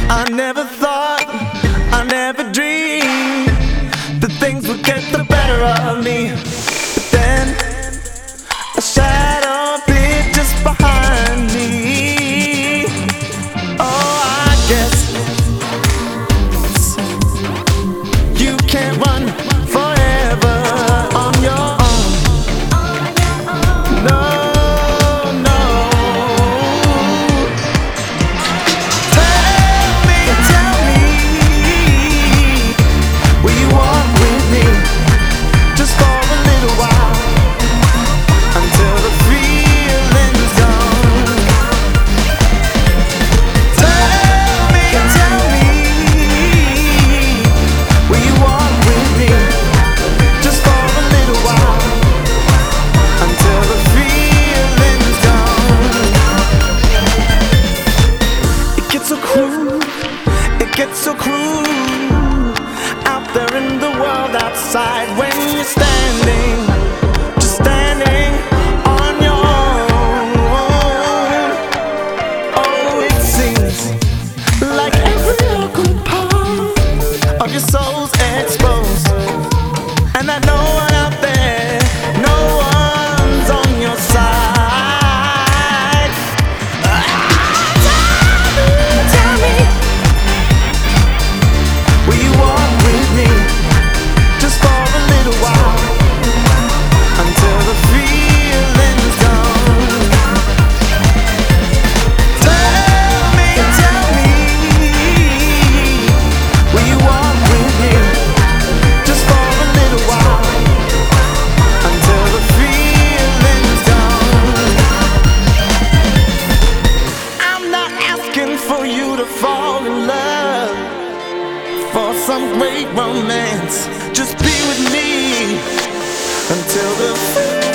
I never thought, I never dreamed that things would get the better of me. But then a shadow appeared just behind me. Oh, I guess you can't run forever on your own. No, no. Tell me, will you walk with me just for a little while until the feeling's gone? Tell me, will you walk with me just for a little while until the feeling's gone? It gets so cruel, it gets so cruel out there in the world outside when you're standing, just standing on your own. Oh, it seems like every local part of your soul's exposed, and that no one out there, no one's on your side. Tell me, will you walk with me just for a little while until the feeling's gone? Tell me, will you walk with me just for a little while until the feeling's gone? I'm not asking for you to fall in love for some great romance. Just be with me until the